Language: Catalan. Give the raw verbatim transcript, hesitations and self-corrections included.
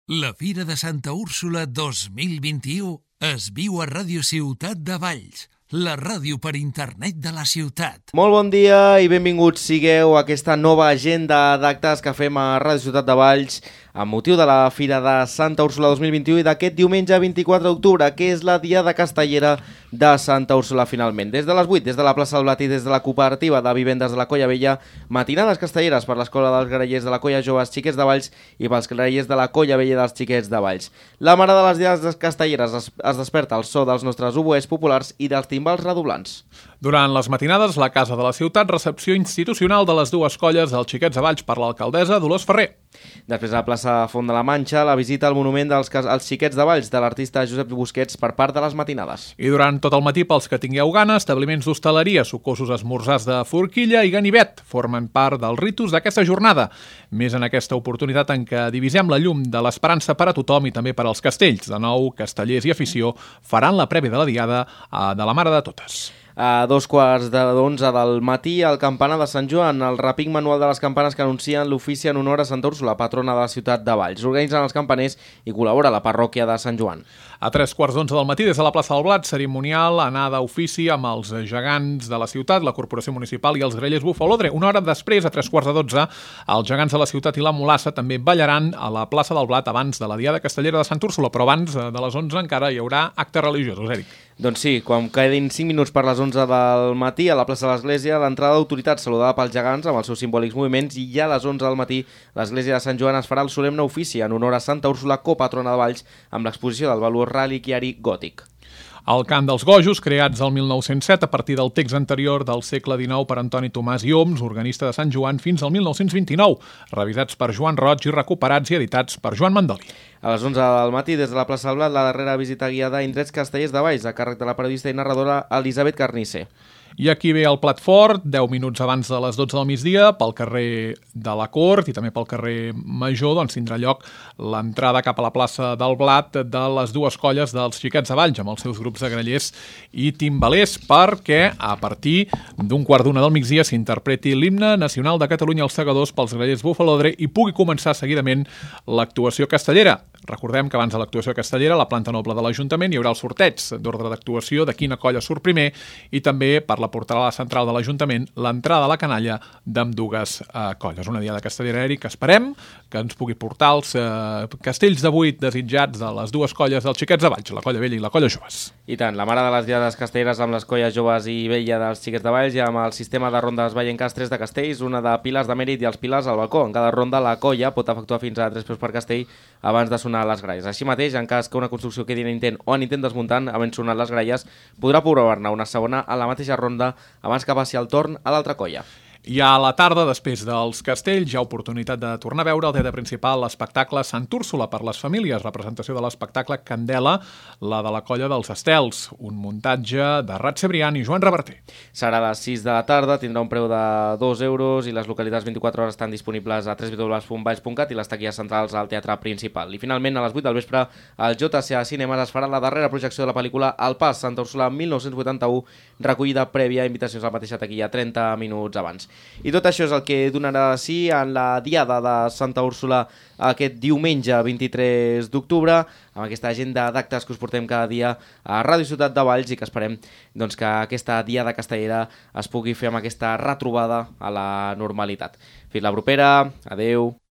La Fira de Santa Úrsula dos mil vint-i-u es viu a Ràdio Ciutat de Valls, la ràdio per internet de la ciutat. Molt bon dia i benvinguts sigueu a aquesta nova agenda d'actes que fem a Ràdio Ciutat de Valls amb motiu de la Fira de Santa Úrsula dos mil vint-i-u i d'aquest diumenge vint-i-quatre d'octubre, que és la Diada Castellera de Santa Úrsula finalment. Des de les vuit, des de la plaça del Blat i des de la cooperativa de vivendes de la Colla Vella, matinades castelleres per l'Escola dels Grallers de la Colla Joves Xiquets de Valls i pels Grallers de la Colla Vella dels Xiquets de Valls. La mare de les Diades Castelleres es, es desperta al so dels nostres oboès populars i dels timbals redoblants. Durant les matinades, la Casa de la Ciutat, recepció institucional de les dues colles dels Xiquets de Valls per l'alcaldessa Dolors Ferrer. Després a la plaça Font de la Manxa, la visita al monument dels als Xiquets de Valls de l'artista Josep Busquets per part de les matinades. I durant tot el matí, pels que tingueu gana, establiments d'hostaleria, sucosos esmorzars de forquilla i ganivet formen part dels ritus d'aquesta jornada. Més en aquesta oportunitat en què divisem la llum de l'esperança per a tothom i també per als castells. De nou, castellers i afició faran la prèvia de la Diada de la Mare de Totes. A dos quarts d'onze del matí, al campanar de Sant Joan, el repic manual de les campanes que anuncien l'ofici en honor a Santa Úrsula, patrona de la ciutat de Valls. Organitzen els campaners i col·labora la parròquia de Sant Joan. A tres quarts d'onze del matí, des de la plaça del Blat, cerimonial, anada a ofici amb els gegants de la ciutat, la corporació municipal i els grellers Bufalodre. Una hora després, a tres quarts de dotze, els gegants de la ciutat i la Mulassa també ballaran a la plaça del Blat abans de la Diada Castellera de Santa Úrsula, però abans de les onze encara hi haurà actes religiosos, Eric. Doncs sí, quan quedin cinc minuts per les onze del matí a la plaça de l'Església, l'entrada d'autoritat saludada pels gegants amb els seus simbòlics moviments i ja a les onze del matí l'Església de Sant Joan es farà el solemne ofici en honor a Santa Úrsula, copatrona de Valls, amb l'exposició del valuós reliquiari gòtic. El cant dels gojos, creats el mil nou-cents set a partir del text anterior del segle dinou per Antoni Tomàs i Oms, organista de Sant Joan, fins al mil nou-cents vint-i-nou, revisats per Joan Roig i recuperats i editats per Joan Mandoli. A les onze del matí, des de la plaça del Blat, la darrera visita guiada a indrets castellers de Valls, a càrrec de la periodista i narradora Elisabet Carnisser. I aquí ve el plat fort, deu minuts abans de les dotze del migdia, pel carrer de la Cort i també pel carrer Major, doncs tindrà lloc l'entrada cap a la plaça del Blat de les dues colles dels Xiquets de Valls, amb els seus grups de grallers i timbalers, perquè a partir d'un quart d'una del migdia s'interpreti l'himne nacional de Catalunya als segadors pels grallers Bufalodre i pugui començar seguidament l'actuació castellera. Recordem que abans de l'actuació castellera, a la planta noble de l'Ajuntament hi haurà el sorteig d'ordre d'actuació de quina colla surt primer i també per la portalada central de l'Ajuntament l'entrada a la canalla d'ambdues eh, colles. Una diada castellera, Eric, que esperem que ens pugui portar els eh, castells de vuit desitjats de les dues colles dels Xiquets de Valls, la Colla Vella i la Colla Joves. I tant, la mare de les diades castelleres amb les colles joves i vella dels Xiquets de Valls i amb el sistema de rondes veiencas tres de castells, una de pilars de mèrit i els pilars al balcó. En cada ronda la colla pot efectuar fins a tres peus per castell abans de sonar les gralles. Així mateix, en cas que una construcció quedi en intent o en intent desmuntant, havent sonat les gralles, podrà provar-ne una segona a la mateixa ronda abans que passi el torn a l'altra colla. I a la tarda, després dels castells, hi ha oportunitat de tornar a veure el teatre principal, l'espectacle Sant Úrsula per les famílies, representació de l'espectacle Candela, la de la colla dels Estels, un muntatge de Rat Cebrián i Joan Reverter. Serà a les sis de la tarda, tindrà un preu de dos euros i les localitats vint-i-quatre hores estan disponibles a w w w punt valls punt cat i les taquilles centrals al teatre principal. I finalment, a les vuit del vespre, al J C A Cinemes es farà la darrera projecció de la pel·lícula El Pas, Santa Úrsula mil nou-cents vuitanta-u, recollida prèvia, invitacions a la mateixa taquilla trenta minuts abans. I tot això és el que donarà de sí en la Diada de Santa Úrsula aquest diumenge vint-i-tres d'octubre, amb aquesta agenda d'actes que us portem cada dia a Ràdio Ciutat de Valls i que esperem doncs, que aquesta Diada Castellera es pugui fer amb aquesta retrobada a la normalitat. Fins la propera, adeu.